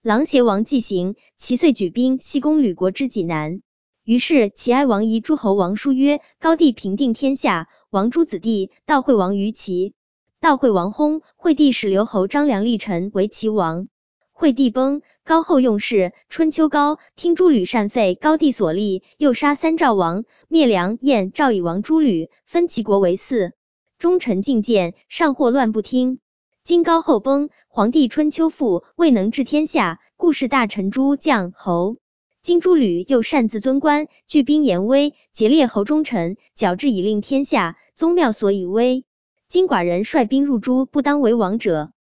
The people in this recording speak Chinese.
琅邪王既行，其遂举兵西攻吕国之济南。于是齐哀王仪诸侯王书曰：高帝平定天下，王诸子弟，悼惠王于齐。悼惠王薨，惠帝使刘侯张良立陈为齐王。惠帝崩，高后用事，春秋高听诸吕善废高帝所立，又杀三赵王，灭梁、燕、赵以亡诸吕，分齐国为4。忠臣进谏，上或乱不听。今高后崩，皇帝春秋复，未能治天下，故使大臣诸将侯。今诸吕又擅自尊官，聚兵严威，劫列侯忠臣，矫制以令天下，宗庙所以威。今寡人率兵入诸，不当为王者。